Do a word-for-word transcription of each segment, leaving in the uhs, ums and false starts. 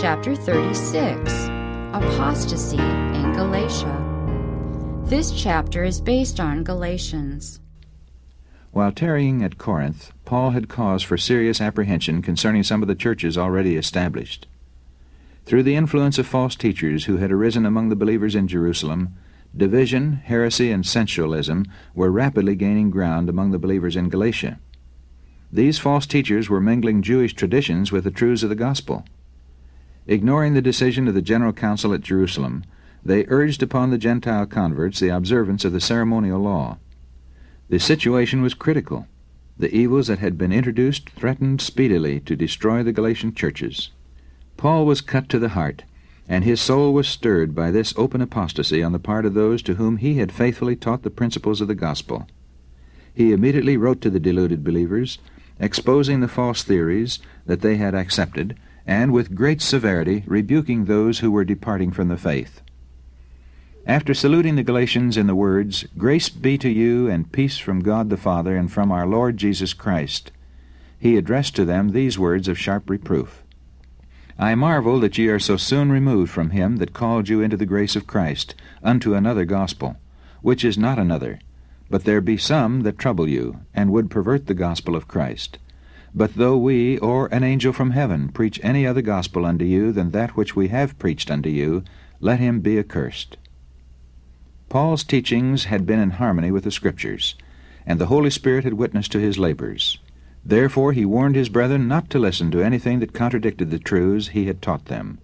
Chapter thirty-six, Apostasy in Galatia. This chapter is based on Galatians. While tarrying at Corinth, Paul had cause for serious apprehension concerning some of the churches already established. Through the influence of false teachers who had arisen among the believers in Jerusalem, division, heresy, and sensualism were rapidly gaining ground among the believers in Galatia. These false teachers were mingling Jewish traditions with the truths of the gospel. Ignoring the decision of the General Council at Jerusalem, they urged upon the Gentile converts the observance of the ceremonial law. The situation was critical. The evils that had been introduced threatened speedily to destroy the Galatian churches. Paul was cut to the heart, and his soul was stirred by this open apostasy on the part of those to whom he had faithfully taught the principles of the gospel. He immediately wrote to the deluded believers, exposing the false theories that they had accepted, and with great severity rebuking those who were departing from the faith. After saluting the Galatians in the words, "Grace be to you and peace from God the Father and from our Lord Jesus Christ," he addressed to them these words of sharp reproof. "I marvel that ye are so soon removed from him that called you into the grace of Christ, unto another gospel, which is not another. But there be some that trouble you, and would pervert the gospel of Christ. But though we, or an angel from heaven, preach any other gospel unto you than that which we have preached unto you, let him be accursed." Paul's teachings had been in harmony with the Scriptures, and the Holy Spirit had witnessed to his labors. Therefore he warned his brethren not to listen to anything that contradicted the truths he had taught them.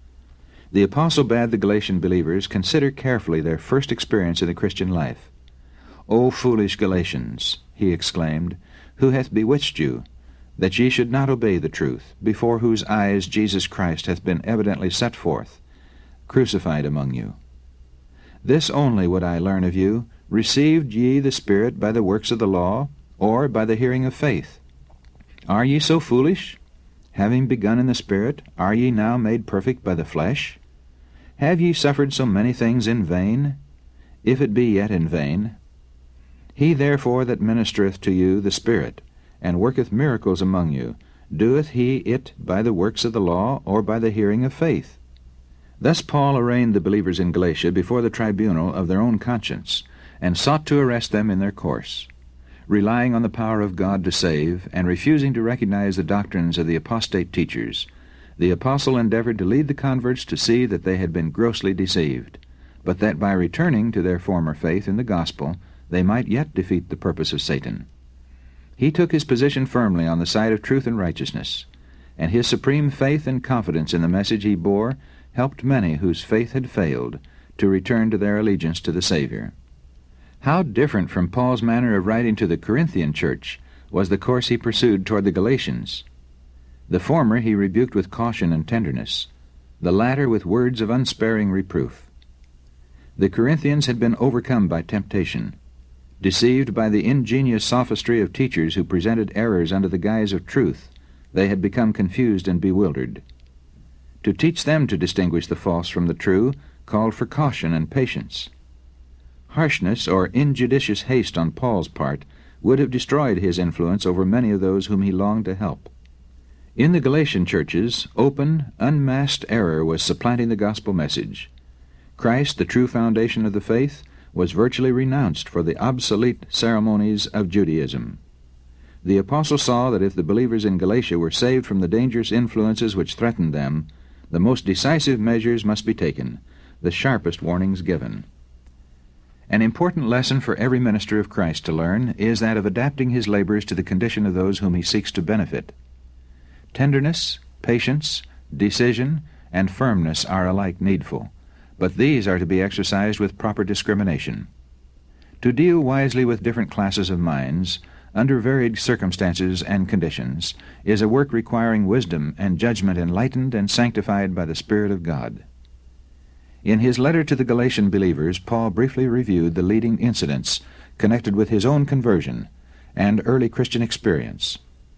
The apostle bade the Galatian believers consider carefully their first experience in the Christian life. "O foolish Galatians," he exclaimed, "who hath bewitched you, that ye should not obey the truth, before whose eyes Jesus Christ hath been evidently set forth, crucified among you? This only would I learn of you, received ye the Spirit by the works of the law, or by the hearing of faith? Are ye so foolish? Having begun in the Spirit, are ye now made perfect by the flesh? Have ye suffered so many things in vain? If it be yet in vain. He therefore that ministereth to you the Spirit, and worketh miracles among you, doeth he it by the works of the law, or by the hearing of faith?" Thus Paul arraigned the believers in Galatia before the tribunal of their own conscience, and sought to arrest them in their course. Relying on the power of God to save, and refusing to recognize the doctrines of the apostate teachers, the apostle endeavored to lead the converts to see that they had been grossly deceived, but that by returning to their former faith in the gospel, they might yet defeat the purpose of Satan. He took his position firmly on the side of truth and righteousness, and his supreme faith and confidence in the message he bore helped many whose faith had failed to return to their allegiance to the Savior. How different from Paul's manner of writing to the Corinthian church was the course he pursued toward the Galatians. The former he rebuked with caution and tenderness, the latter with words of unsparing reproof. The Corinthians had been overcome by temptation. Deceived by the ingenious sophistry of teachers who presented errors under the guise of truth, they had become confused and bewildered. To teach them to distinguish the false from the true called for caution and patience. Harshness or injudicious haste on Paul's part would have destroyed his influence over many of those whom he longed to help. In the Galatian churches, open, unmasked error was supplanting the gospel message. Christ, the true foundation of the faith, was virtually renounced for the obsolete ceremonies of Judaism. The apostle saw that if the believers in Galatia were saved from the dangerous influences which threatened them, the most decisive measures must be taken, the sharpest warnings given. An important lesson for every minister of Christ to learn is that of adapting his labors to the condition of those whom he seeks to benefit. Tenderness, patience, decision, and firmness are alike needful, but these are to be exercised with proper discrimination. To deal wisely with different classes of minds, under varied circumstances and conditions, is a work requiring wisdom and judgment enlightened and sanctified by the Spirit of God. In his letter to the Galatian believers, Paul briefly reviewed the leading incidents connected with his own conversion and early Christian experience.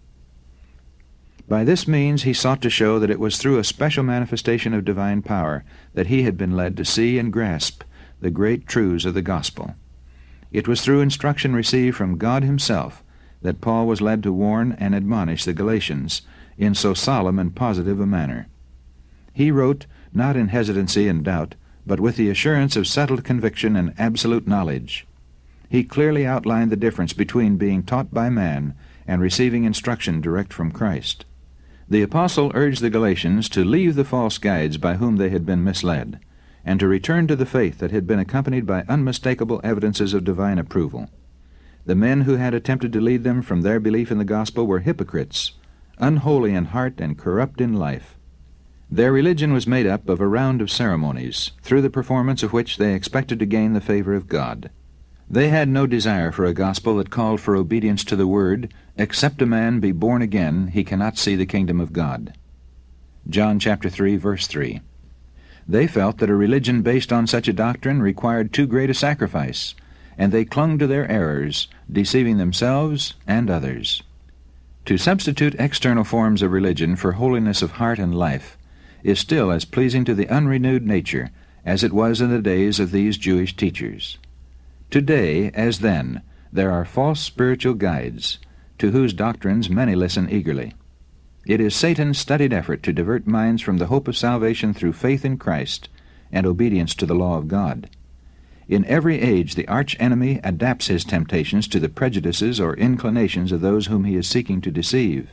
By this means he sought to show that it was through a special manifestation of divine power that he had been led to see and grasp the great truths of the gospel. It was through instruction received from God himself that Paul was led to warn and admonish the Galatians in so solemn and positive a manner. He wrote not in hesitancy and doubt, but with the assurance of settled conviction and absolute knowledge. He clearly outlined the difference between being taught by man and receiving instruction direct from Christ. The apostle urged the Galatians to leave the false guides by whom they had been misled, and to return to the faith that had been accompanied by unmistakable evidences of divine approval. The men who had attempted to lead them from their belief in the gospel were hypocrites, unholy in heart and corrupt in life. Their religion was made up of a round of ceremonies, through the performance of which they expected to gain the favor of God. They had no desire for a gospel that called for obedience to the word, "Except a man be born again, he cannot see the kingdom of God." John chapter three, verse three. They felt that a religion based on such a doctrine required too great a sacrifice, and they clung to their errors, deceiving themselves and others. To substitute external forms of religion for holiness of heart and life is still as pleasing to the unrenewed nature as it was in the days of these Jewish teachers. Today, as then, there are false spiritual guides, to whose doctrines many listen eagerly. It is Satan's studied effort to divert minds from the hope of salvation through faith in Christ and obedience to the law of God. In every age the arch-enemy adapts his temptations to the prejudices or inclinations of those whom he is seeking to deceive.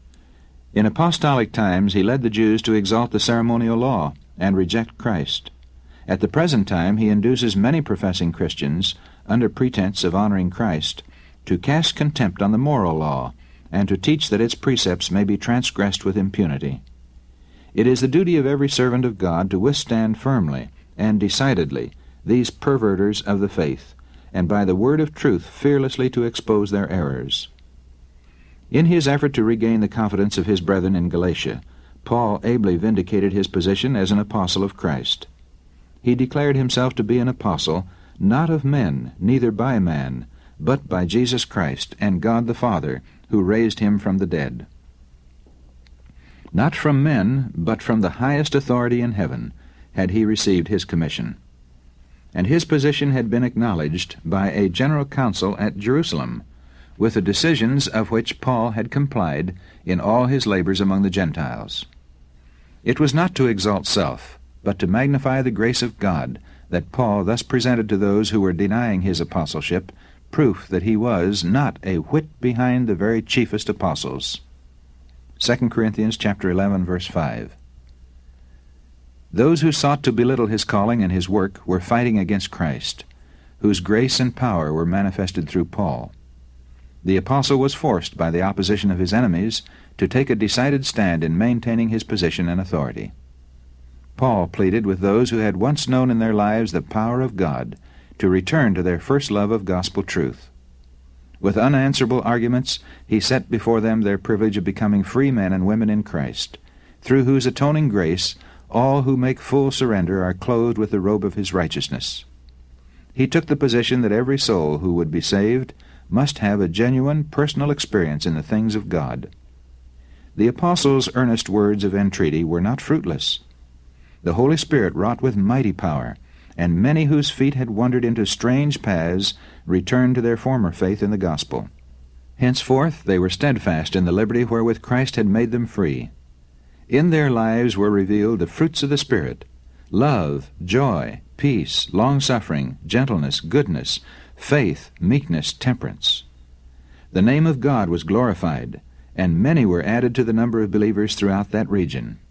In apostolic times he led the Jews to exalt the ceremonial law and reject Christ. At the present time he induces many professing Christians, under pretense of honoring Christ, to cast contempt on the moral law, and to teach that its precepts may be transgressed with impunity. It is the duty of every servant of God to withstand firmly and decidedly these perverters of the faith, and by the word of truth fearlessly to expose their errors. In his effort to regain the confidence of his brethren in Galatia, Paul ably vindicated his position as an apostle of Christ. He declared himself to be an apostle, not of men, neither by man, but by Jesus Christ and God the Father, who raised him from the dead. Not from men, but from the highest authority in heaven, had he received his commission. And his position had been acknowledged by a general council at Jerusalem, with the decisions of which Paul had complied in all his labors among the Gentiles. It was not to exalt self, but to magnify the grace of God, that Paul thus presented to those who were denying his apostleship proof that he was not a whit behind the very chiefest apostles. Second Corinthians chapter eleven, verse five. Those who sought to belittle his calling and his work were fighting against Christ, whose grace and power were manifested through Paul. The apostle was forced by the opposition of his enemies to take a decided stand in maintaining his position and authority. Paul pleaded with those who had once known in their lives the power of God to return to their first love of gospel truth. With unanswerable arguments, he set before them their privilege of becoming free men and women in Christ, through whose atoning grace all who make full surrender are clothed with the robe of his righteousness. He took the position that every soul who would be saved must have a genuine personal experience in the things of God. The apostles' earnest words of entreaty were not fruitless. The Holy Spirit wrought with mighty power, and many whose feet had wandered into strange paths returned to their former faith in the gospel. Henceforth they were steadfast in the liberty wherewith Christ had made them free. In their lives were revealed the fruits of the Spirit: love, joy, peace, long-suffering, gentleness, goodness, faith, meekness, temperance. The name of God was glorified, and many were added to the number of believers throughout that region.